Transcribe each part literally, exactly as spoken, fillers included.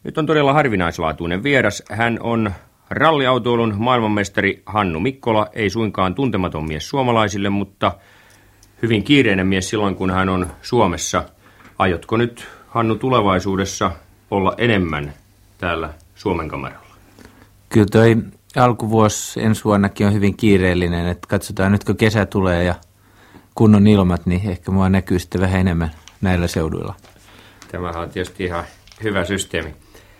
Nyt on todella harvinaislaatuinen vieras. Hän on ralliautoilun maailmanmestari Hannu Mikkola, ei suinkaan tuntematon mies suomalaisille, mutta hyvin kiireinen mies silloin, kun hän on Suomessa. Aiotko nyt, Hannu, tulevaisuudessa olla enemmän täällä Suomen kameralla? Kyllä toi alkuvuosi ensi vuonnakin on hyvin kiireellinen, että katsotaan nyt kun kesä tulee ja kunnon ilmat, niin ehkä mua näkyy sitten vähän enemmän näillä seuduilla. Tämähän on tietysti ihan hyvä systeemi.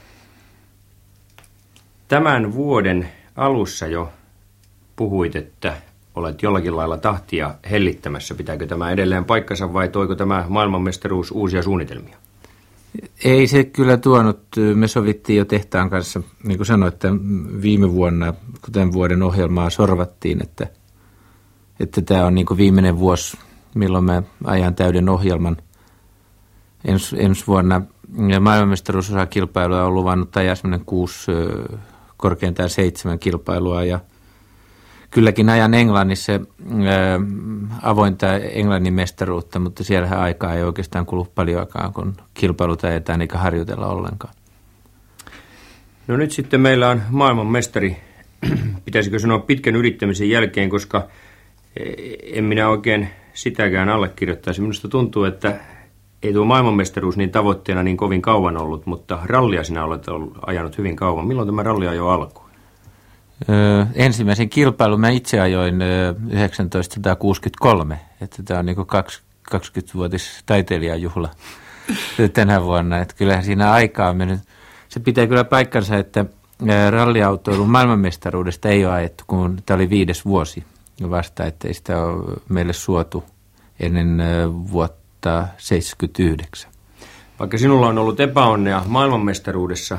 Tämän vuoden alussa jo puhuit, että olet jollakin lailla tahtia hellittämässä. Pitääkö tämä edelleen paikkansa vai toiko tämä maailmanmestaruus uusia suunnitelmia? Ei se kyllä tuonut. Me sovittiin jo tehtaan kanssa, niin kuin sanoin, että viime vuonna, kuten vuoden ohjelmaa sorvattiin, että, että tämä on niin kuin viimeinen vuosi, milloin mä ajan täyden ohjelman. Ens, ensi vuonna maailmanmestaruusosakilpailua on luvannut ajaa semmoinen kuusi, korkeintaan seitsemän kilpailua ja kylläkin ajan Englannissa ää, avointa Englannin mestaruutta, mutta siellähän aikaa ei oikeastaan kulu paljoakaan, kun kilpailut ajetaan eikä harjoitella ollenkaan. No nyt sitten meillä on maailmanmestari, pitäisikö sanoa pitkän yrittämisen jälkeen, koska en minä oikein sitäkään allekirjoittaisi. Minusta tuntuu, että ei tuo maailmanmestaruus niin tavoitteena niin kovin kauan ollut, mutta rallia sinä olet ollut, ajanut hyvin kauan. Milloin tämä rallia jo alkoi? Öö, ensimmäisen kilpailun mä itse ajoin öö, tuhatyhdeksänsataakuusikymmentäkolme, että tämä on niin kuin kaksikymmenvuotis taiteilijajuhla tänä vuonna. Että kyllähän siinä aikaa on mennyt. Se pitää kyllä paikkansa, että ralliautoilun maailmanmestaruudesta ei ole ajettu, kun tämä oli viides vuosi vasta, että ei sitä ole meille suotu ennen vuotta seitsemänkymmentäyhdeksän. Vaikka sinulla on ollut epäonnea maailmanmestaruudessa,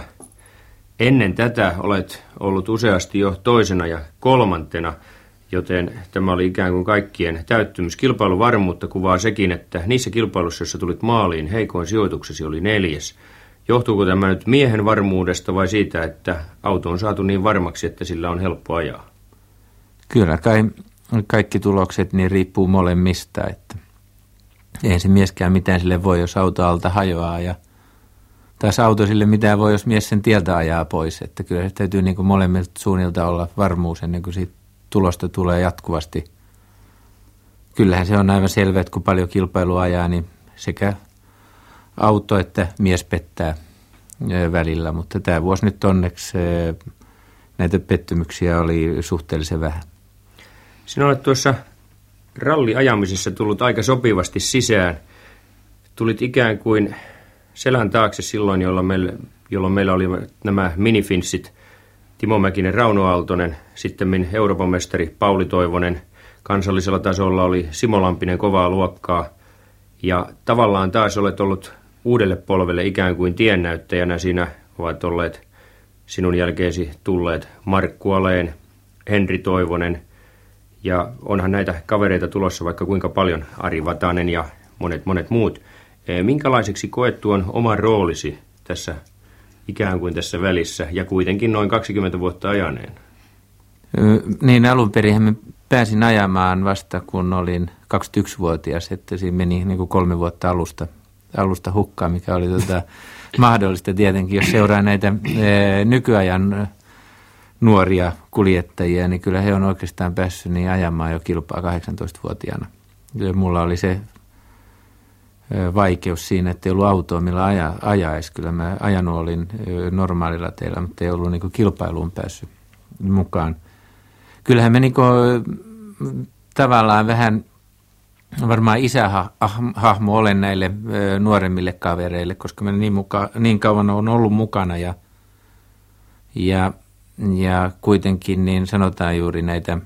ennen tätä olet ollut useasti jo toisena ja kolmantena, joten tämä oli ikään kuin kaikkien täyttymys. Kilpailuvarmuutta kuvaa sekin, että niissä kilpailuissa, joissa tulit maaliin, heikoin sijoituksesi oli neljäs. Johtuuko tämä nyt miehen varmuudesta vai siitä, että auto on saatu niin varmaksi, että sillä on helppo ajaa? Kyllä, kai, kaikki tulokset niin riippuu molemmista, että ei se mieskään mitään sille voi, jos auto alta hajoaa ja taas auto sille mitään voi, jos mies sen tieltä ajaa pois. Että kyllä se täytyy niin kuin molemmilta suunnilta olla varmuus ennen kuin siitä tulosta tulee jatkuvasti. Kyllähän se on aivan selvä, että kun paljon kilpailua ajaa, niin sekä auto että mies pettää välillä. Mutta tämä vuosi nyt onneksi näitä pettymyksiä oli suhteellisen vähän. Sinä olet tuossa ralliajamisessa tullut aika sopivasti sisään. Tulit ikään kuin selän taakse silloin, jolloin meillä, jolloin meillä oli nämä minifinssit, Timo Mäkinen, Rauno Aaltonen, sitten Euroopan mestari Pauli Toivonen, kansallisella tasolla oli Simo Lampinen kovaa luokkaa, ja tavallaan taas olet ollut uudelle polvelle ikään kuin tiennäyttäjänä. Siinä ovat olleet sinun jälkeesi tulleet Markku Aleen, Henri Toivonen, ja onhan näitä kavereita tulossa vaikka kuinka paljon, Ari Vatanen ja monet monet muut. Minkälaiseksi koet tuon oman roolisi tässä ikään kuin tässä välissä ja kuitenkin noin kaksikymmentä vuotta ajaneen? Niin, alun perin mä pääsin ajamaan vasta kun olin kaksikymmentäyksivuotias, että siinä meni niin kuin kolme vuotta alusta, alusta hukkaan, mikä oli tota mahdollista tietenkin. Jos seuraa näitä e, nykyajan nuoria kuljettajia, niin kyllä he on oikeastaan päässyt niin ajamaan jo kilpaa kahdeksantoistavuotiaana. Mulla oli se vaikeus siinä, että ei ollut autoa, millä aja, ajaisi. Kyllä mä ajanut olin normaalilla teillä, mutta ei ollut niin kuin kilpailuun päässyt mukaan. Kyllähän me niin kuin, tavallaan vähän varmaan isähahmo olen näille nuoremmille kavereille, koska mä niin, muka, niin kauan olen ollut mukana ja, ja, ja kuitenkin niin sanotaan juuri näitä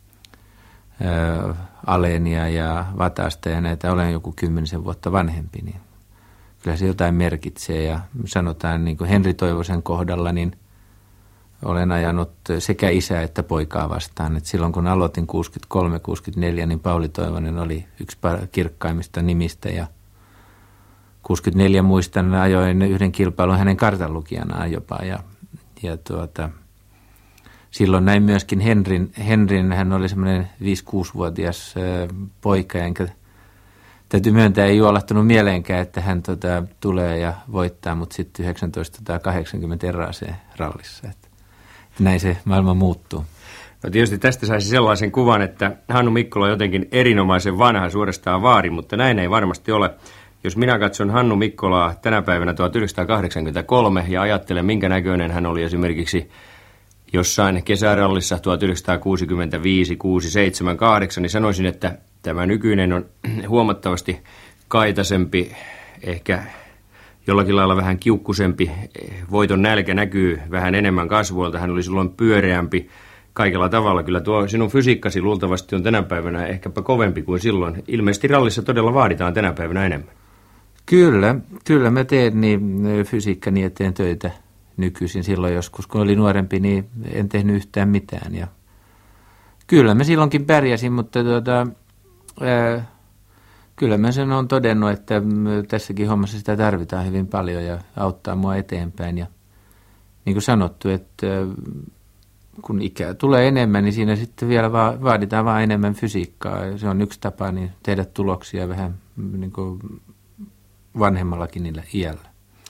ää, Alenia ja Vatasta ja näitä, olen joku kymmenisen vuotta vanhempi, niin kyllä se jotain merkitsee. Ja sanotaan niin kuin Henri Toivosen kohdalla, niin olen ajanut sekä isää että poikaa vastaan. Et silloin kun aloitin kuusikymmentäkolme kuusikymmentäneljä, niin Pauli Toivonen oli yksi kirkkaimmista nimistä. Ja kuusikymmentäneljä muistan, ajoin yhden kilpailun hänen kartanlukijanaan jopa. Ja, ja tuota, silloin näin myöskin Henrin, Henrin hän oli semmoinen viisi-kuusivuotias poika, enkä täytyy myöntää, ei juolahtunut mieleenkään, että hän tota, tulee ja voittaa, mutta sitten tuhatyhdeksänsataakahdeksankymmentä erääseen rallissa. Että näin se maailma muuttuu. No tietysti tästä saisi sellaisen kuvan, että Hannu Mikkola on jotenkin erinomaisen vanha, suorastaan vaari, mutta näin ei varmasti ole. Jos minä katson Hannu Mikkolaa tänä päivänä tuhatyhdeksänsataakahdeksankymmentäkolme ja ajattelen, minkä näköinen hän oli esimerkiksi jossain kesärallissa tuhatyhdeksänsataakuusikymmentäviisi, kuusi, seitsemän, kahdeksan, niin sanoisin, että tämä nykyinen on huomattavasti kaitaisempi, ehkä jollakin lailla vähän kiukkusempi. Voiton nälkä näkyy vähän enemmän kasvoilta. Hän oli silloin pyöreämpi kaikella tavalla. Kyllä tuo sinun fysiikkasi luultavasti on tänä päivänä ehkäpä kovempi kuin silloin. Ilmeisesti rallissa todella vaaditaan tänä päivänä enemmän. Kyllä, kyllä mä teen niin fysiikkani eteen töitä nykyisin. Silloin joskus, kun olin nuorempi, niin en tehnyt yhtään mitään. Ja kyllä mä silloinkin pärjäsin, mutta tuota, ää, kyllä mä sen olen todennut, että tässäkin hommassa sitä tarvitaan hyvin paljon ja auttaa mua eteenpäin. Ja niin kuin sanottu, että kun ikää tulee enemmän, niin siinä sitten vielä va- vaaditaan vaan enemmän fysiikkaa. Ja se on yksi tapa niin tehdä tuloksia vähän niin kuin vanhemmallakin niillä iällä.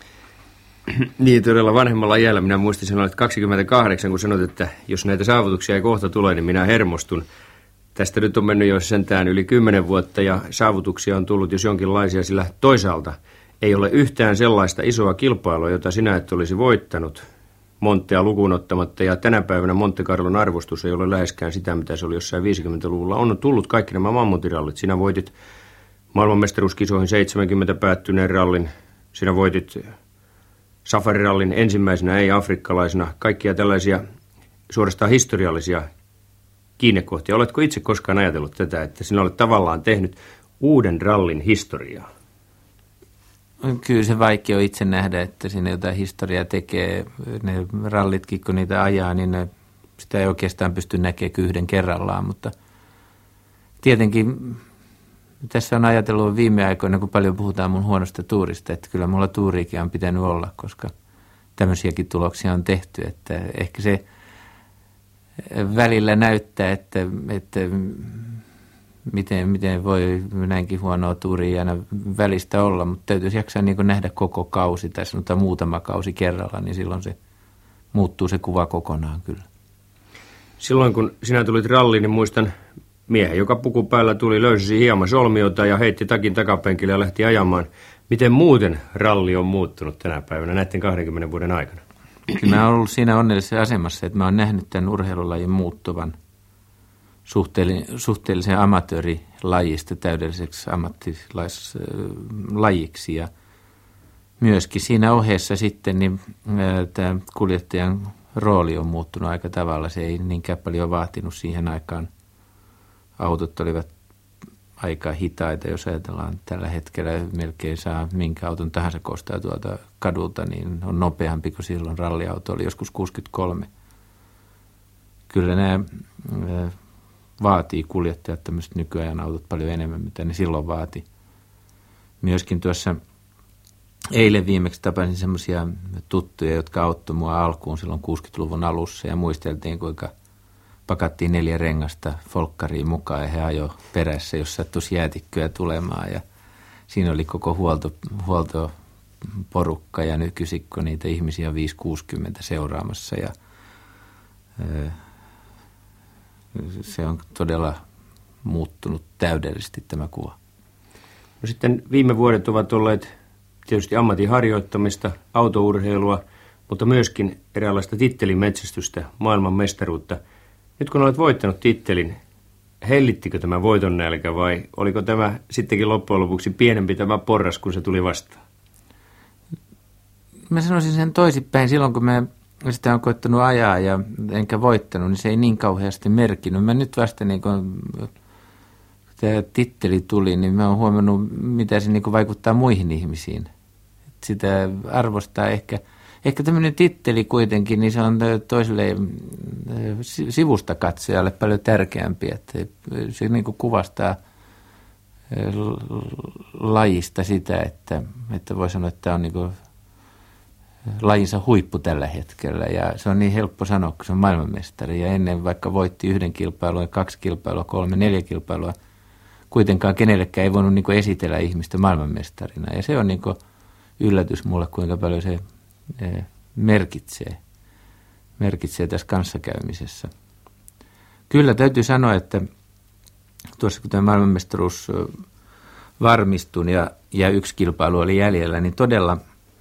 Niin, todella vanhemmalla iällä. Minä muistin sanoa, että kaksikymmentäkahdeksan, kun sanot, että jos näitä saavutuksia ei kohta tule, niin minä hermostun. Tästä nyt on mennyt jo sentään yli kymmenen vuotta ja saavutuksia on tullut jos jonkinlaisia, sillä toisaalta ei ole yhtään sellaista isoa kilpailua, jota sinä et olisi voittanut Montea lukuun ottamatta. Ja tänä päivänä Monte Carlon arvostus ei ole läheskään sitä, mitä se oli jossain viisikymmentäluvulla. On tullut kaikki nämä mammutirallit. Sinä voitit maailmanmestaruuskisoihin seitsemänkymmentä päättyneen rallin. Sinä voitit safarirallin ensimmäisenä, ei afrikkalaisena. Kaikkia tällaisia suorastaan historiallisia kiinnekohtia. Oletko itse koskaan ajatellut tätä, että sinä olet tavallaan tehnyt uuden rallin historiaa? Kyllä se vaikea on itse nähdä, että sinne jotain historiaa tekee. Ne rallitkin, kun niitä ajaa, niin ne, sitä ei oikeastaan pysty näkemään yhden kerrallaan. Mutta tietenkin tässä on ajatellut viime aikoina, kun paljon puhutaan mun huonosta tuurista, että kyllä mulla tuuriikin on pitänyt olla, koska tämmöisiäkin tuloksia on tehty. Että ehkä se välillä näyttää, että, että miten, miten voi näinkin huonoa tuuria aina välistä olla, mutta täytyisi jaksaa niin kuin nähdä koko kausi tai sanotaan muutama kausi kerralla, niin silloin se muuttuu se kuva kokonaan kyllä. Silloin kun sinä tulit ralliin, niin muistan miehen, joka puku päällä tuli, löysi hieman solmiota ja heitti takin takapenkille ja lähti ajamaan. Miten muuten ralli on muuttunut tänä päivänä näiden kahdenkymmenen vuoden aikana? Kyllä mä oon ollut siinä onnellisessa asemassa, että mä oon nähnyt tämän urheilulajin muuttuvan suhteellisen amatöörilajista täydelliseksi ammattilaislajiksi. Ja myöskin siinä ohessa sitten niin tämä kuljettajan rooli on muuttunut aika tavalla. Se ei niinkään paljon vaatinut siihen aikaan. Autot olivat aika hitaita, jos ajatellaan tällä hetkellä melkein saa minkä auton tahansa kostaa tuolta kadulta, niin on nopeampi kuin silloin ralliauto oli joskus kuusikymmentäkolme. Kyllä nämä vaatii kuljettajat tämmöiset nykyajan autot paljon enemmän, mitä ne silloin vaati. Myöskin tuossa eilen viimeksi tapasin semmoisia tuttuja, jotka auttoi mua alkuun silloin kuusikymmentäluvun alussa ja muisteltiin, kuinka pakattiin neljä rengasta folkkariin mukaan ja he ajoi perässä, jos sattuisi jäätikköä tulemaan. Ja siinä oli koko huolto, huoltoporukka ja nykyisin, kun niitä ihmisiä on viisi kuusikymmentä seuraamassa. Ja, ö, se on todella muuttunut täydellisesti tämä kuva. No sitten viime vuodet ovat olleet tietysti ammatin harjoittamista, autourheilua, mutta myöskin eräänlaista tittelimetsästystä, maailman mestaruutta. Nyt kun olet voittanut tittelin, hellittikö tämä voiton nälkä vai oliko tämä sittenkin loppujen lopuksi pienempi tämä porras, kun se tuli vastaan? Mä sanoisin sen toisinpäin. Silloin kun mä sitä on koettanut ajaa ja enkä voittanut, niin se ei niin kauheasti merkinnyt. Mä nyt vasta niin kun tämä titteli tuli, niin mä oon huomannut, mitä se niin kun vaikuttaa muihin ihmisiin. Sitä arvostaa ehkä. Ehkä tämmöinen titteli kuitenkin, niin se on toiselle sivusta katsojalle paljon tärkeämpi, että se niin kuin kuvastaa lajista sitä, että, että voi sanoa, että tämä on niin kuin lajinsa huippu tällä hetkellä ja se on niin helppo sanoa, kun se on maailmanmestari ja ennen vaikka voitti yhden kilpailun, kaksi kilpailua, kolme, neljä kilpailua kuitenkaan kenellekään ei voinut niin kuin esitellä ihmistä maailmanmestarina. Ja se on niin kuin yllätys mulle, kuinka paljon se merkitsee, merkitsee tässä kanssakäymisessä. Kyllä täytyy sanoa, että tuossa kun tämä maailmanmestaruus varmistui ja, ja yksi kilpailu oli jäljellä, niin todella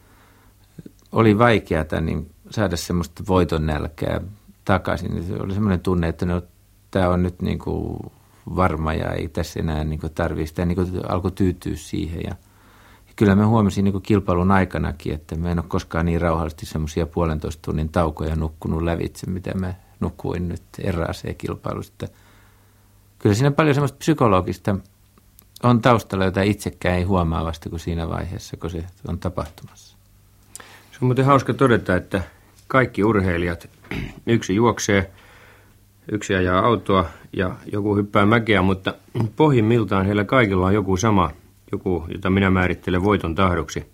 oli vaikeata niin saada semmoista voiton nälkää takaisin. Se oli semmoinen tunne, että no, tämä on nyt niin kuin varma ja ei tässä enää niin kuin tarvitse sitä, niin kuin alkoi tyytyä siihen. Ja, ja kyllä mä huomasin niin kuin kilpailun aikanakin, että mä en ole koskaan niin rauhallisesti semmoisia puolentoista tunnin taukoja nukkunut lävitse, mitä mä nukuin nyt erääseen kilpailusta. Kyllä siinä paljon semmoista psykologista on taustalla, jota itsekään ei huomaa vasta kuin siinä vaiheessa, kun se on tapahtumassa. Se on muuten hauska todeta, että kaikki urheilijat, yksi juoksee, yksi ajaa autoa ja joku hyppää mäkeä, mutta pohjimmiltaan heillä kaikilla on joku sama, joku, jota minä määrittelen voiton tahdoksi.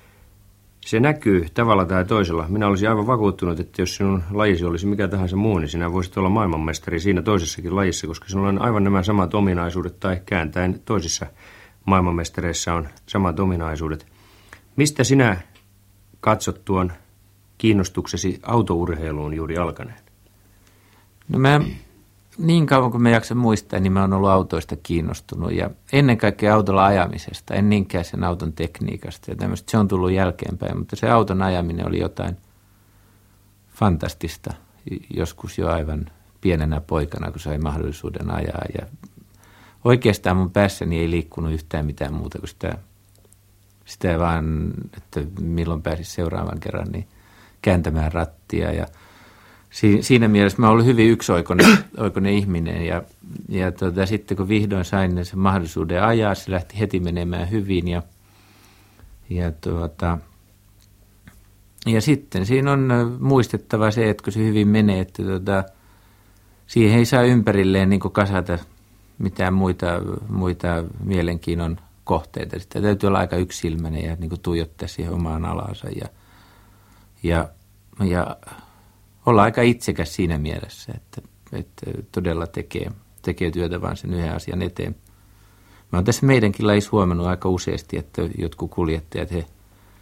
Se näkyy tavalla tai toisella. Minä olisin aivan vakuuttunut, että jos sinun lajisi olisi mikä tahansa muu, niin sinä voisit olla maailmanmestari siinä toisessakin lajissa, koska sinulla on aivan nämä samat ominaisuudet, tai kääntäen toisissa maailmanmestareissa on samat ominaisuudet. Mistä sinä katsot tuon kiinnostuksesi autourheiluun juuri alkaneen? No mä, niin kauan kuin mä jaksan muistaa, niin mä oon ollut autoista kiinnostunut ja ennen kaikkea autolla ajamisesta, en niinkään sen auton tekniikasta ja tämmöistä. Se on tullut jälkeenpäin, mutta se auton ajaminen oli jotain fantastista joskus jo aivan pienenä poikana, kun sai mahdollisuuden ajaa. Ja oikeastaan mun päässäni ei liikkunut yhtään mitään muuta kuin sitä, sitä vaan, että milloin pääsis seuraavan kerran niin kääntämään rattia ja siinä mielessä mä oon ollut hyvin yksioikoinen ihminen ja, ja tuota, sitten kun vihdoin sain sen mahdollisuuden ajaa, se lähti heti menemään hyvin ja, ja, tuota, ja sitten siinä on muistettava se, että kun se hyvin menee, että tuota, siihen ei saa ympärilleen niin kuin kasata mitään muita, muita mielenkiinnon kohteita. Sitä täytyy olla aika yksilmäinen ja niin kuin tuijottaa siihen omaan alansa ja, ja, ja olla aika itsekäs siinä mielessä, että, että todella tekee, tekee työtä vaan sen yhden asian eteen. Mä oon tässä meidänkin lajissa huomannut aika useasti, että jotkut kuljettajat he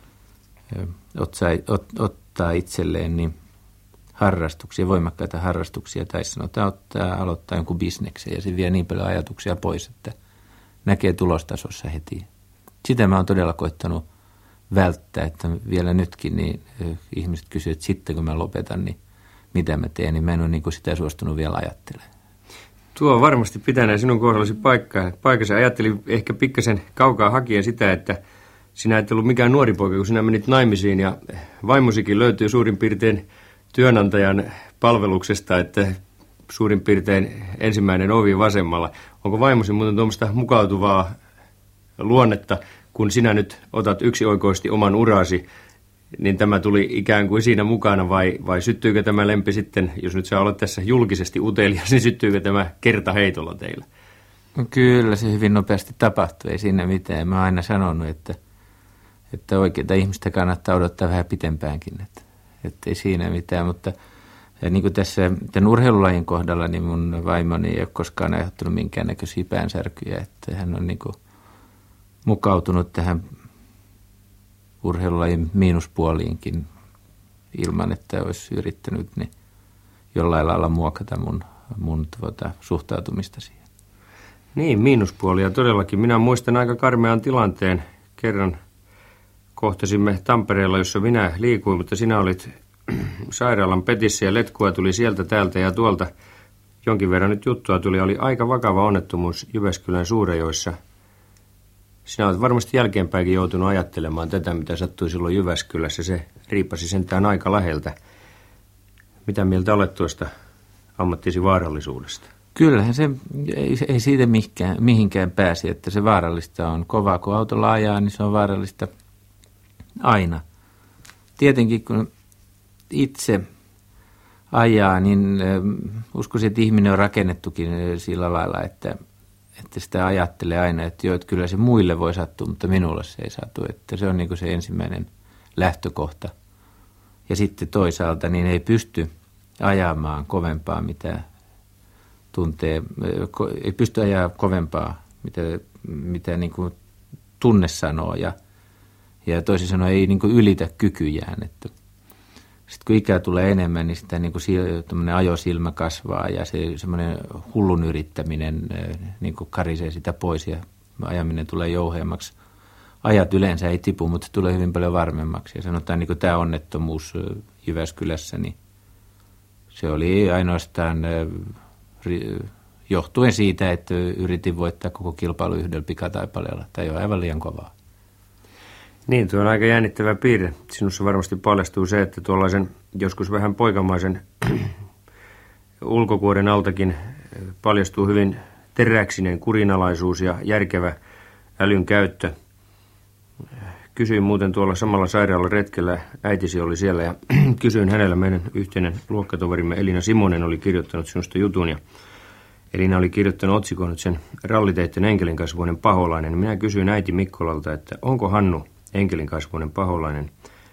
ottaa, ot, ottaa itselleen niin harrastuksia, voimakkaita harrastuksia tai sanotaan ottaa, aloittaa jonkun bisneksen ja se vie niin paljon ajatuksia pois, että näkee tulostasossa heti. Sitä mä oon todella koittanut välttää, että vielä nytkin niin ihmiset kysyvät, että sitten kun mä lopetan, niin mitä mä teen, niin mä en ole niin kuin sitä suostunut vielä ajattelemaan. Tuo on varmasti pitäneen sinun kohdallasi paikkaa. Paikassa ajattelin ehkä pikkasen kaukaa hakien sitä, että sinä et ollut mikään nuori poika, kun sinä menit naimisiin ja vaimosikin löytyy suurin piirtein työnantajan palveluksesta, että suurin piirtein ensimmäinen ovi vasemmalla. Onko vaimosi muuten tuommoista mukautuvaa luonnetta, kun sinä nyt otat yksioikoisesti oman urasi, niin tämä tuli ikään kuin siinä mukana vai, vai syttyykö tämä lempi sitten, jos nyt sä olet tässä julkisesti utelias, niin syttyykö tämä kertaheitolla teillä? Kyllä se hyvin nopeasti tapahtui, ei siinä mitään. Mä oon aina sanonut, että, että oikeita ihmistä kannattaa odottaa vähän pitempäänkin, että, että ei siinä mitään, mutta niin kuin tässä tämän urheilulajin kohdalla, niin mun vaimoni ei ole koskaan aiheuttanut minkäännäköisiä päänsärkyjä, että hän on niin kuin mukautunut tähän urheilulajin miinuspuoliinkin ilman, että olisi yrittänyt niin jollain lailla muokata mun, mun tuota, suhtautumista siihen. Niin, miinuspuolia todellakin. Minä muistan aika karmean tilanteen. Kerran kohtasimme Tampereella, jossa minä liikuin, mutta sinä olit sairaalan petissä ja letkua tuli sieltä, täältä ja tuolta. Jonkin verran nyt juttua tuli. Oli aika vakava onnettomuus Jyväskylän Suurejoissa. Sinä olet varmasti jälkeenpäinkin joutunut ajattelemaan tätä, mitä sattui silloin Jyväskylässä. Se riippasi sentään aika läheltä. Mitä mieltä olet tuosta ammattisi vaarallisuudesta? Kyllähän se ei, ei siitä mihinkään, mihinkään pääsi, että se vaarallista on. Kovaa kun autolla ajaa, niin se on vaarallista aina. Tietenkin kun itse ajaa, niin uskoisin, että ihminen on rakennettukin sillä lailla, että että sitä ajattelee aina, että joo, että kyllä se muille voi sattua, mutta minulle se ei satu. Että se on niin kuin se ensimmäinen lähtökohta. Ja sitten toisaalta niin ei pysty ajamaan kovempaa, mitä tuntee, ei pysty ajaa kovempaa mitä, mitä niin kuin tunne sanoo ja, ja toisin sanoen ei niin kuin ylitä kykyjään. Että sitten kun ikää tulee enemmän, niin sitä niin kuin ajosilmä kasvaa ja se semmoinen hullun yrittäminen niin kuin karisee sitä pois ja ajaminen tulee jouheammaksi. Ajat yleensä ei tipu, mutta se tulee hyvin paljon varmemmaksi. Ja sanotaan, niin kuin tämä onnettomuus Jyväskylässä, niin se oli ainoastaan johtuen siitä, että yritin voittaa koko kilpailu yhdellä pikataipaleella. Tämä on aivan liian kovaa. Niin, tuo on aika jännittävä piirre. Sinussa varmasti paljastuu se, että tuollaisen joskus vähän poikamaisen ulkokuoren altakin paljastuu hyvin teräksinen kurinalaisuus ja järkevä älyn käyttö. Kysyin muuten tuolla samalla sairaalan retkellä, äitisi oli siellä ja kysyin hänellä, meidän yhteinen luokkatoverimme Elina Simonen oli kirjoittanut sinusta jutun ja Elina oli kirjoittanut otsikon nyt sen Ralliteitten enkelinkasvuinen paholainen. Minä kysyin äiti Mikkolalta, että onko Hannu enkelinkasvuinen paholainen.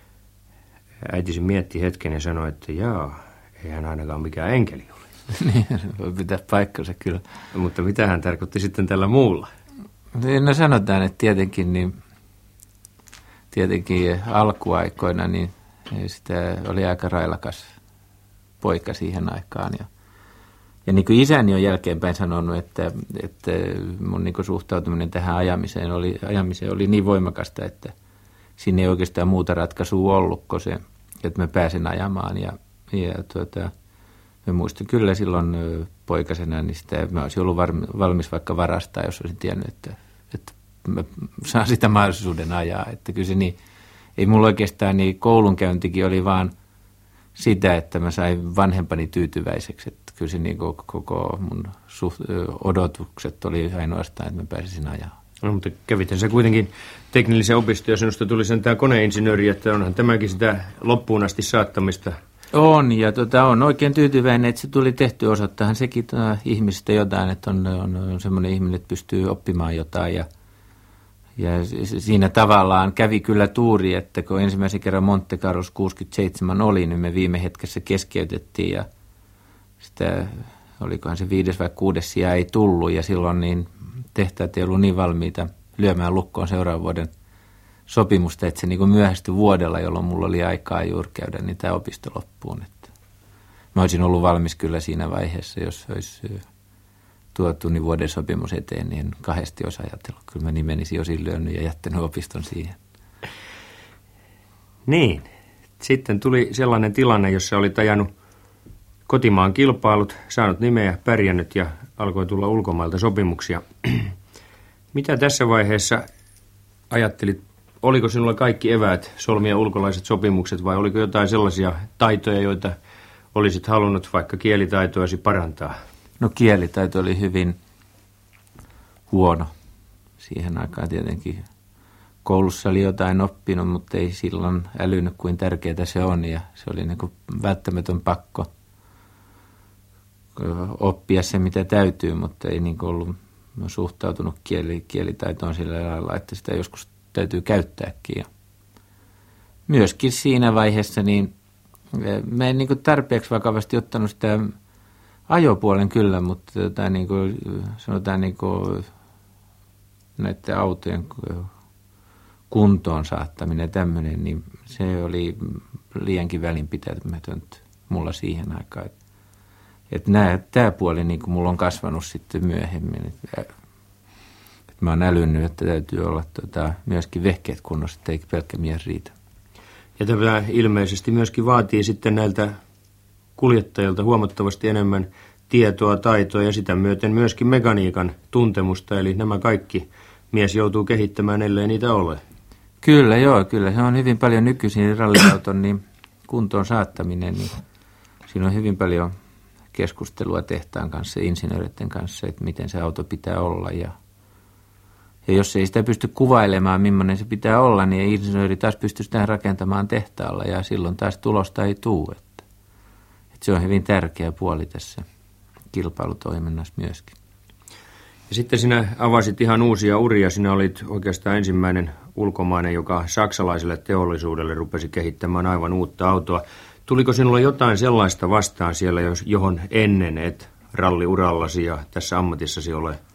Äitisi mietti hetken ja sanoi, että jaa, ei hän ainakaan mikään enkeli ole. Niin, voi pitää paikkansa kyllä. Mutta mitä hän tarkoitti sitten tällä muulla? No sanotaan, että tietenkin, niin, tietenkin alkuaikoina niin sitä oli aika railakas poika siihen aikaan. Ja, ja niin kuin isäni on jälkeenpäin sanonut, että, että mun niin kuin suhtautuminen tähän ajamiseen oli, ajamiseen oli niin voimakasta, että siinä ei oikeastaan muuta ratkaisua ollut kuin se, että mä pääsin ajamaan. Ja, ja tuota, mä muistan kyllä silloin poikasena, niin sitä mä olisin ollut valmis vaikka varastaa, jos olisin tiennyt, että, että mä saan sitä mahdollisuuden ajaa. Että kyllä se niin, ei mulla oikeastaan niin koulunkäyntikin oli vaan sitä, että mä sain vanhempani tyytyväiseksi. Että kyllä se niin koko mun suht, odotukset oli ainoastaan, että mä pääsisin ajaa. No, mutta kävithän se kuitenkin teknillisen opiston ja sinusta tuli sen tämä koneinsinööri, että onhan tämäkin sitä loppuun asti saattamista. On, ja tota, on oikein tyytyväinen, että se tuli tehty. Osoittahan sekin tota, ihmisistä jotain, että on, on, on semmoinen ihminen, että pystyy oppimaan jotain. Ja, ja siinä tavallaan kävi kyllä tuuri, että kun ensimmäisen kerran Monte Carlos kuusikymmentäseitsemän oli, niin me viime hetkessä keskeytettiin ja sitä, olikohan se viides vai kuudes sija ei tullut ja silloin niin tehtävät ei ollut niin valmiita lyömään lukkoon seuraavan vuoden sopimusta, että se niin kuin myöhästyi vuodella, jolloin mulla oli aikaa juuri käydä niin tämä opisto loppuun. Että mä olisin ollut valmis kyllä siinä vaiheessa, jos olisi tuotu niin vuoden sopimus eteen, niin kahdesti olisi ajatellut. Kyllä mä niin menisin osin lyönyt ja jättänyt opiston siihen. Niin. Sitten tuli sellainen tilanne, jossa olit ajanut kotimaan kilpailut, saanut nimeä, pärjännyt ja alkoi tulla ulkomailta sopimuksia. Mitä tässä vaiheessa ajattelit? Oliko sinulla kaikki eväät solmia ulkolaiset sopimukset vai oliko jotain sellaisia taitoja, joita olisit halunnut vaikka kielitaitoasi parantaa? No kielitaito oli hyvin huono. Siihen aikaan tietenkin koulussa oli jotain oppinut, mutta ei silloin älynyt kuin tärkeää se on ja se oli niin kuin välttämätön pakko oppia se mitä täytyy, mutta ei niin kuin ollut suhtautunut kieli, kielitaitoon sillä lailla, että sitä joskus täytyy käyttääkin. Ja myöskin siinä vaiheessa niin mä en niin kuin tarpeeksi vakavasti ottanut sitä ajopuolen kyllä, mutta jotain niin kuin, sanotaan niin kuin näiden autojen kuntoon saattaminen ja tämmöinen, niin se oli liiankin välinpitämätöntä mulla siihen aikaan. Että nämä, tämä puoli niin kuin mulla on kasvanut sitten myöhemmin. Että, että mä oon älynnyt, että täytyy olla tota, myöskin vehkeet kunnossa, että ei pelkkä mies riitä. Ja tämä ilmeisesti myöskin vaatii sitten näiltä kuljettajilta huomattavasti enemmän tietoa, taitoa ja sitä myöten myöskin mekaniikan tuntemusta. Eli nämä kaikki mies joutuu kehittämään, ellei niitä ole. Kyllä, joo, kyllä. Se on hyvin paljon nykyisin ralliauton niin kuntoon saattaminen. Niin siinä on hyvin paljon keskustelua tehtaan kanssa, insinööreiden kanssa, että miten se auto pitää olla. Ja, ja jos ei sitä pysty kuvailemaan, millainen se pitää olla, niin insinööri taas pystyy sitä rakentamaan tehtaalla ja silloin taas tulosta ei tule. Että, että se on hyvin tärkeä puoli tässä kilpailutoiminnassa myöskin. Ja sitten sinä avasit ihan uusia uria. Sinä olit oikeastaan ensimmäinen ulkomainen, joka saksalaiselle teollisuudelle rupesi kehittämään aivan uutta autoa. Tuliko sinulla jotain sellaista vastaan siellä, johon ennen et ralliurallasi ja tässä ammatissasi ole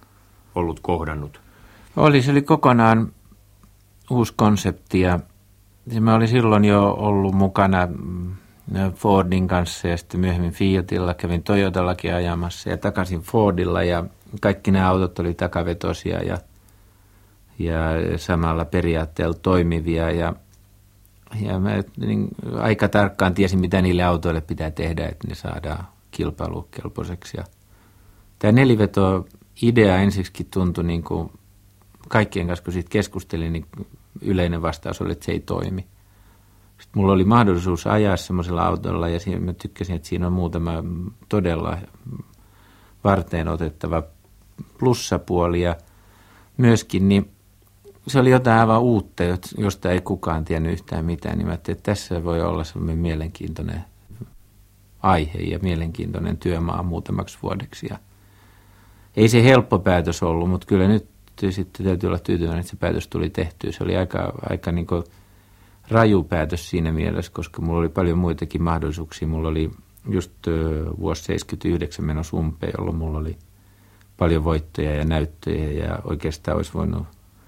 ollut kohdannut? Oli, se oli kokonaan uusi konsepti ja mä olin silloin jo ollut mukana Fordin kanssa ja sitten myöhemmin Fiatilla, kävin Toyotallakin ajamassa ja takaisin Fordilla ja kaikki nämä autot oli takavetosia ja, ja samalla periaatteella toimivia ja, ja mä niin, aika tarkkaan tiesin, mitä niille autoille pitää tehdä, että ne saadaan kilpailukelpoiseksi. Ja tämä neliveto-idea ensiksi tuntui niin kuin kaikkien kanssa, kun siitä keskustelin, niin yleinen vastaus oli, että se ei toimi. Sitten mulla oli mahdollisuus ajaa semmoisella autolla ja siinä, mä tykkäsin, että siinä on muutama todella varteen otettava plussapuoli ja myöskin niin se oli jotain aivan uutta, josta ei kukaan tiennyt yhtään mitään, niin mä ajattelin, että tässä voi olla semmoinen mielenkiintoinen aihe ja mielenkiintoinen työmaa muutamaksi vuodeksi. Ja ei se helppo päätös ollut, mutta kyllä nyt sitten täytyy olla tyytyväinen, että se päätös tuli tehtyä. Se oli aika, aika niin kuin raju päätös siinä mielessä, koska mulla oli paljon muitakin mahdollisuuksia. Mulla oli just vuosi seitsemänkymmentäyhdeksän menossa umpeen, jolloin mulla oli paljon voittoja ja näyttöjä ja oikeastaan olisi voinut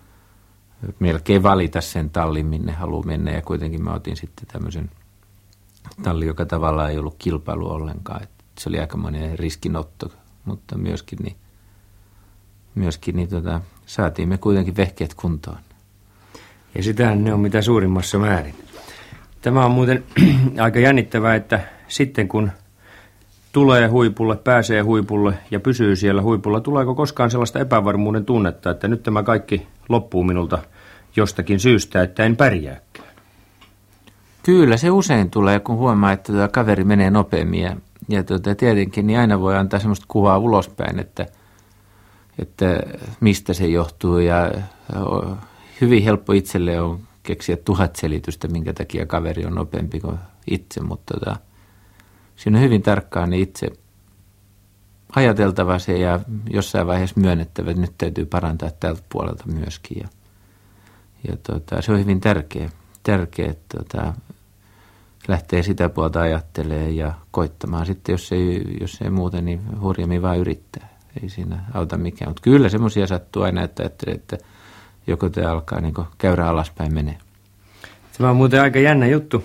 melkein valita sen tallin, minne haluaa mennä. Ja kuitenkin mä otin sitten tämmöisen tallin, joka tavallaan ei ollut kilpailu ollenkaan. Että se oli aikamoinen riskinotto, mutta myöskin, niin, myöskin niin tota, saatiin me kuitenkin vehkeet kuntoon. Ja sitähän ne on mitä suurimmassa määrin. Tämä on muuten aika jännittävää, että sitten kun tulee huipulle, pääsee huipulle ja pysyy siellä huipulla, tuleeko koskaan sellaista epävarmuuden tunnetta, että nyt tämä kaikki loppuu minulta jostakin syystä, että en pärjääkään? Kyllä, se usein tulee, kun huomaa, että tuota kaveri menee nopeammin ja, ja tuota, tietenkin niin aina voi antaa sellaista kuvaa ulospäin, että, että mistä se johtuu ja hyvin helppo itselle on keksiä tuhat selitystä, minkä takia kaveri on nopeampi kuin itse, mutta tota, siinä on hyvin tarkkaan niin itse ajateltava se ja jossain vaiheessa myönnettävä, että nyt täytyy parantaa tältä puolelta myöskin. Ja, ja tota, se on hyvin tärkeä, tärkeä että tota, lähtee sitä puolta ajattelemaan ja koittamaan. Sitten jos ei, jos ei muuten, niin hurjemmin vaan yrittää. Ei siinä auta mikään. Mutta kyllä semmoisia sattuu aina, että ajattelee, että joko te alkaa niin käydä alaspäin menee. Tämä on muuten aika jännä juttu.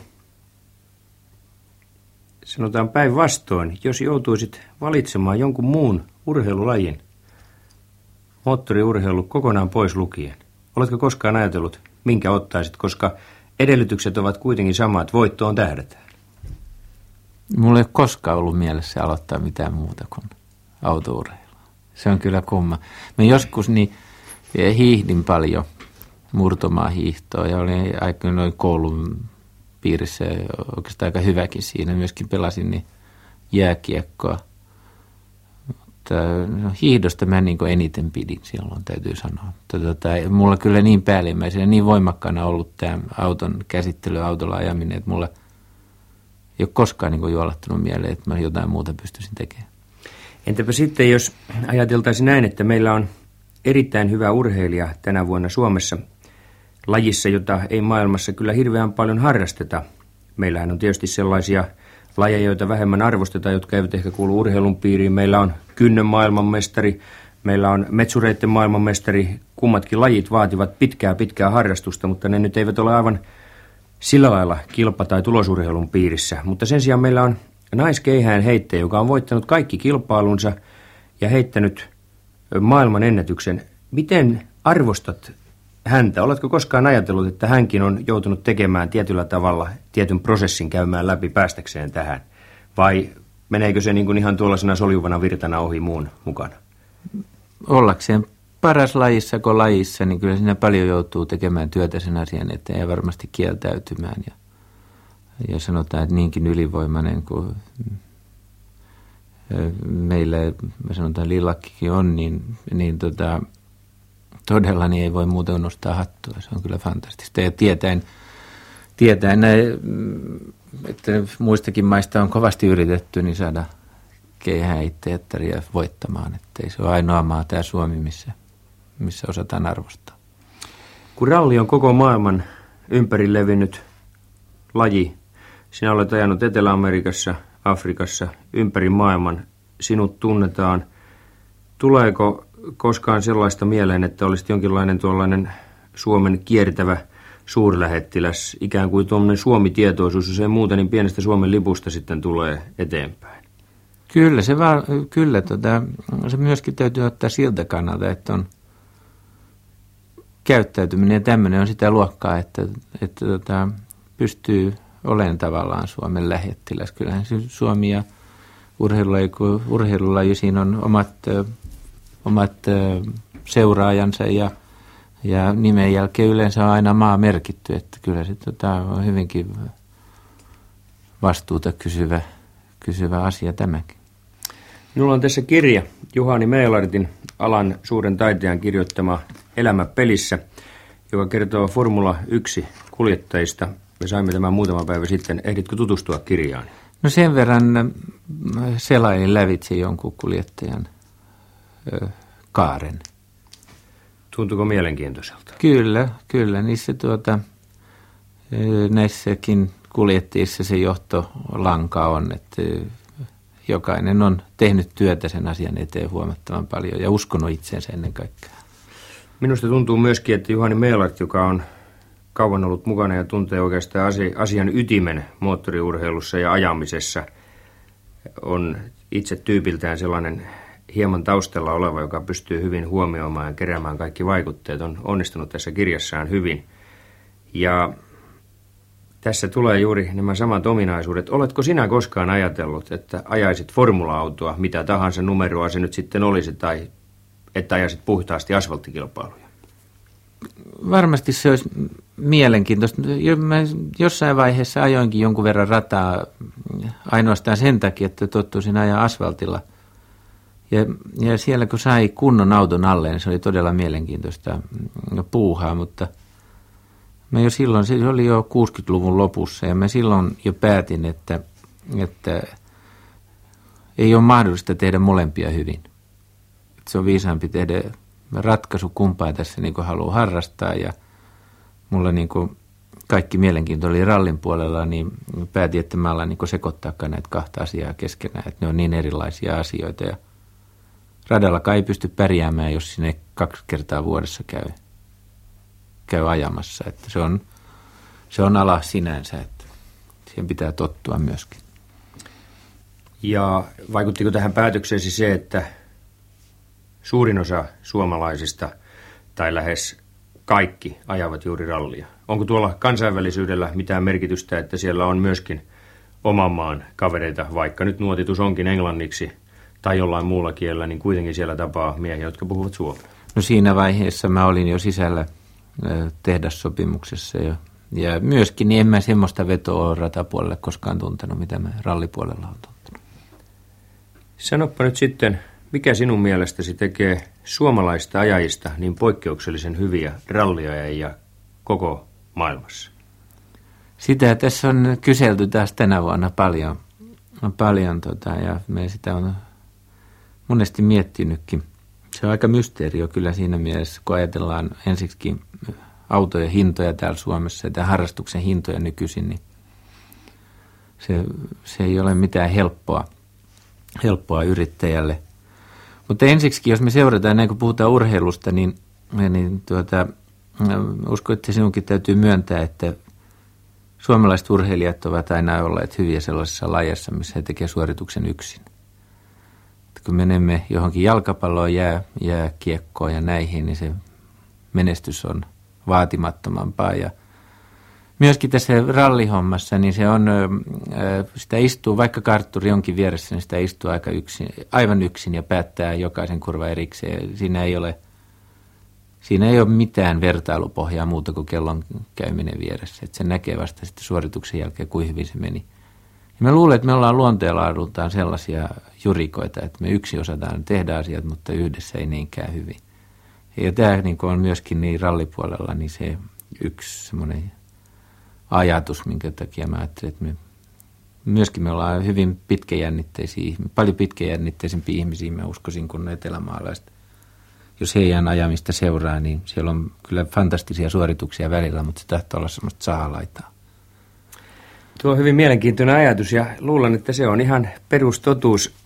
Sanotaan päinvastoin, jos joutuisit valitsemaan jonkun muun urheilulajin, moottoriurheilu kokonaan pois lukien. Oletko koskaan ajatellut, minkä ottaisit, koska edellytykset ovat kuitenkin samat, voittoon tähdätään? Mulla ei ole koskaan ollut mielessä aloittaa mitään muuta kuin autourheilua. Se on kyllä kumma. Mä joskus niin hiihdin paljon murtomaa hiihtoa ja olin aika noin koulun piirissä oikeastaan aika hyväkin siinä. Myöskin pelasin niin jääkiekkoa. Mutta no, hiihdosta mä niin kuin eniten pidin silloin, täytyy sanoa. Mutta, tota, mulla kyllä niin päällimmäisenä, niin voimakkaana ollut tämä auton käsittely, autolla ajaminen, että mulla ei ole koskaan niin kuin juolahtunut mieleen, että mä jotain muuta pystyisin tekemään. Entäpä sitten, jos ajateltaisiin näin, että meillä on erittäin hyvä urheilija tänä vuonna Suomessa lajissa, jota ei maailmassa kyllä hirveän paljon harrasteta. Meillähän on tietysti sellaisia lajeja, joita vähemmän arvostetaan, jotka eivät ehkä kuulu urheilun piiriin. Meillä on kynnön maailmanmestari, meillä on metsureiden maailmanmestari. Kummatkin lajit vaativat pitkää pitkää harrastusta, mutta ne nyt eivät ole aivan sillä lailla kilpa- tai tulosurheilun piirissä. Mutta sen sijaan meillä on naiskeihään heittäjä, joka on voittanut kaikki kilpailunsa ja heittänyt maailman ennätyksen. Miten arvostat häntä? Oletko koskaan ajatellut, että hänkin on joutunut tekemään tietyllä tavalla tietyn prosessin käymään läpi päästäkseen tähän? Vai meneekö se niin kuin ihan tuollaisena soljuvana virtana ohi muun mukana? Ollakseen paras lajissa kuin lajissa, niin kyllä siinä paljon joutuu tekemään työtä sen asian eteen ja varmasti kieltäytymään. Ja, ja sanotaan, että niinkin ylivoimainen kuin meillä, me sanotaan Lillakkikin on, niin, niin tota, todella niin ei voi muuten nostaa hattua. Se on kyllä fantastista. Ja tietäen, tietäen että muistakin maista on kovasti yritetty niin saada keihääittäjättäriä voittamaan. Että ei se ole ainoa maa tämä Suomi, missä, missä osataan arvostaa. Kun ralli on koko maailman ympäri levinnyt laji, sinä olet ajanut Etelä-Amerikassa, Afrikassa, ympäri maailman, sinut tunnetaan. Tuleeko koskaan sellaista mieleen, että olisit jonkinlainen tuollainen Suomen kiertävä suurlähettiläs, ikään kuin tuommoinen Suomi-tietoisuus, jos ei muuta, niin pienestä Suomen lipusta sitten tulee eteenpäin? Kyllä, se, va- kyllä tota, se myöskin täytyy ottaa siltä kannalta, että on käyttäytyminen ja tämmöinen on sitä luokkaa, että, että tota, pystyy olemaan tavallaan Suomen lähettiläs. Kyllähän Suomi ja urheilulaji, urheilulaji siinä on omat, omat seuraajansa ja, ja nimen jälkeen yleensä on aina maa merkitty, että kyllä se tota, on hyvinkin vastuuta kysyvä, kysyvä asia tämäkin. Minulla on tässä kirja Juhani Meilartin, alan suuren taiteilijan kirjoittama Elämä pelissä, joka kertoo Formula yksi kuljettajista. Me saimme tämän muutama päivä sitten. Ehditkö tutustua kirjaan? No sen verran selailin lävitse jonkun kuljettajan ö, kaaren. Tuntuuko mielenkiintoiselta? Kyllä, kyllä. Niissä tuota, näissäkin kuljettajissa se johtolanka on, että jokainen on tehnyt työtä sen asian eteen huomattavan paljon ja uskonut itseensä ennen kaikkea. Minusta tuntuu myöskin, että Juhani Meilart, joka on kauan ollut mukana ja tuntee oikeastaan asian ytimen moottoriurheilussa ja ajamisessa, on itse tyypiltään sellainen hieman taustalla oleva, joka pystyy hyvin huomioimaan ja keräämään kaikki vaikutteet, on onnistunut tässä kirjassaan hyvin. Ja tässä tulee juuri nämä samat ominaisuudet. Oletko sinä koskaan ajatellut, että ajaisit formula-autoa, mitä tahansa numeroa se nyt sitten olisi, tai että ajaisit puhtaasti asfalttikilpailuja? Varmasti se olisi mielenkiintoista. Mä jossain vaiheessa ajoinkin jonkun verran rataa ainoastaan sen takia, että tottuisin ajaa asfaltilla. Ja, ja siellä kun sai kunnon auton alle, niin se oli todella mielenkiintoista puuhaa, mutta mä jo silloin, se oli jo kuusikymmentäluvun lopussa ja mä silloin jo päätin, että, että ei ole mahdollista tehdä molempia hyvin. Että se on viisaampi tehdä ratkaisu, kumpaa tässä niin kuin haluaa harrastaa ja mulla niin kuin kaikki mielenkiinto oli rallin puolella, niin päätin, että mä alan niin kuin sekoittaakaan näitä kahta asiaa keskenään, että ne on niin erilaisia asioita ja radallakaan ei pysty pärjäämään, jos sinne kaksi kertaa vuodessa käy. käy ajamassa, että se on, se on ala sinänsä, että siihen pitää tottua myöskin. Ja vaikuttiko tähän päätökseesi se, että suurin osa suomalaisista tai lähes kaikki ajavat juuri rallia? Onko tuolla kansainvälisyydellä mitään merkitystä, että siellä on myöskin oman maan kavereita, vaikka nyt nuotitus onkin englanniksi tai jollain muulla kielellä, niin kuitenkin siellä tapaa miehiä, jotka puhuvat suomea? No siinä vaiheessa mä olin jo sisällä tehdassopimuksessa ja, ja myöskin niin en mä semmoista vetoa ratapuolelle koskaan tuntenut, mitä mä rallipuolella on tuntenut. Sanoppa nyt sitten, mikä sinun mielestäsi tekee suomalaista ajajista niin poikkeuksellisen hyviä ralliajajia koko maailmassa? Sitä tässä on kyselty taas tänä vuonna paljon, paljon tota, ja me sitä on monesti miettinytkin. Se on aika mysteerio kyllä siinä mielessä, kun ajatellaan ensiksikin autojen hintoja täällä Suomessa ja tämän harrastuksen hintoja nykyisin, niin se, se ei ole mitään helppoa, helppoa yrittäjälle. Mutta ensiksikin, jos me seurataan, näin kun puhutaan urheilusta, niin, niin tuota, uskon, että sinunkin täytyy myöntää, että suomalaiset urheilijat ovat aina olleet hyviä sellaisessa lajassa, missä he tekevät suorituksen yksin. Kun menemme johonkin jalkapalloon, jää, jääkiekkoon ja näihin, niin se menestys on vaatimattomampaa. Ja myöskin tässä rallihommassa, niin se on, sitä istuu, vaikka kartturi onkin vieressä, niin sitä istuu aika yksin, aivan yksin ja päättää jokaisen kurva erikseen. Siinä ei ole, siinä ei ole mitään vertailupohjaa muuta kuin kellon käyminen vieressä. Että se näkee vasta sitten suorituksen jälkeen, kuin hyvin se meni. Ja mä luulen, että me ollaan luonteenlaadultaan sellaisia jurikoita, että me yksi osataan tehdä asiat, mutta yhdessä ei niinkään hyvin. Ja tämä niin on myöskin niin rallipuolella niin se yksi semmoinen ajatus, minkä takia mä ajattelin, että me, myöskin me ollaan hyvin pitkäjännitteisiä, paljon pitkäjännitteisempiä ihmisiä, mä uskoisin, kuin etelämaalaiset. Jos heidän ajamista seuraa, niin siellä on kyllä fantastisia suorituksia välillä, mutta se tahtoo olla semmoista sahalaitaa. Tuo on hyvin mielenkiintoinen ajatus ja luulen, että se on ihan perustotuus.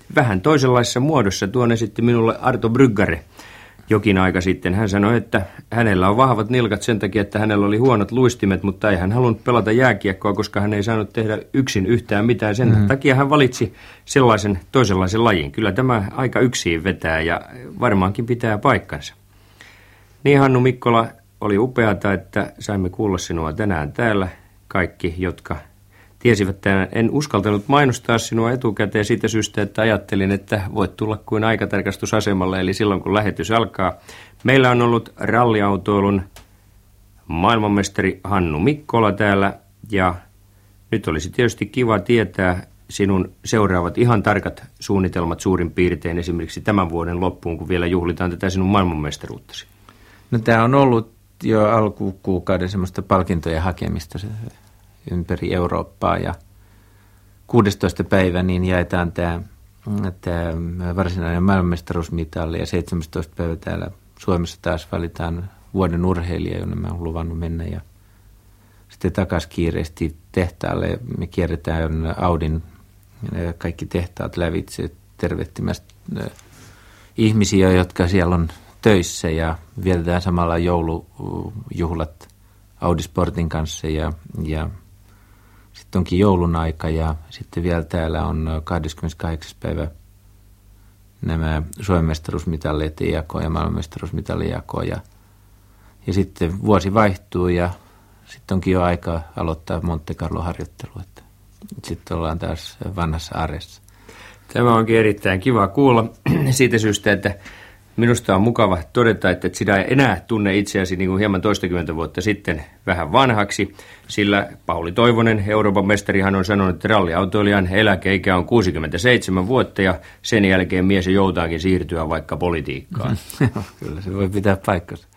vähän toisenlaisessa muodossa. Tuon esitti minulle Arto Bryggare jokin aika sitten. Hän sanoi, että hänellä on vahvat nilkat sen takia, että hänellä oli huonot luistimet, mutta ei hän halunnut pelata jääkiekkoa, koska hän ei saanut tehdä yksin yhtään mitään. Sen mm-hmm. takia hän valitsi sellaisen toisenlaisen lajin. Kyllä tämä aika yksin vetää ja varmaankin pitää paikkansa. Niin Hannu Mikkola, oli upeata, että saimme kuulla sinua tänään täällä. Kaikki, jotka tiesivät tänään. En uskaltanut mainostaa sinua etukäteen siitä syystä, että ajattelin, että voit tulla kuin aikatarkastusasemalle, eli silloin kun lähetys alkaa. Meillä on ollut ralliautoilun maailmanmestari Hannu Mikkola täällä, ja nyt olisi tietysti kiva tietää sinun seuraavat ihan tarkat suunnitelmat suurin piirtein esimerkiksi tämän vuoden loppuun, kun vielä juhlitaan tätä sinun maailmanmestaruuttasi. No tämä on ollut jo alkukuukauden semmoista palkintojen hakemista ympäri Eurooppaa, ja kuudestoista päivä niin jaetaan tämä, tämä varsinainen maailmanmestaruusmitali, ja seitsemästoista päivä täällä Suomessa taas valitaan vuoden urheilija, jonne mä oon luvannut mennä, ja sitten takaisin kiireesti tehtaalle. Me kierretään Audin kaikki tehtaat lävitse tervehtimästä ihmisiä, jotka siellä on töissä, ja vietetään samalla joulujuhlat Audi Sportin kanssa, ja, ja sitten onkin joulun aika, ja sitten vielä täällä on kahdeskymmeneskahdeksas päivä nämä Suomen mestaruusmitalleiden jako ja maailmanmestaruusmitalin jako, ja, ja sitten vuosi vaihtuu, ja sitten onkin jo aika aloittaa Monte Carlo-harjoittelu, että sitten ollaan taas vanhassa arjessa. Tämä onkin erittäin kiva kuulla siitä syystä, että minusta on mukava todeta, että sinä ei enää tunne itseäsi niin kuin hieman toistakymmentä vuotta sitten vähän vanhaksi, sillä Pauli Toivonen, Euroopan mestarihan, on sanonut, että ralliautoilijan eläkeikä on kuusikymmentäseitsemän vuotta ja sen jälkeen mies joutaankin siirtyä vaikka politiikkaan. Kyllä se voi pitää paikkansa.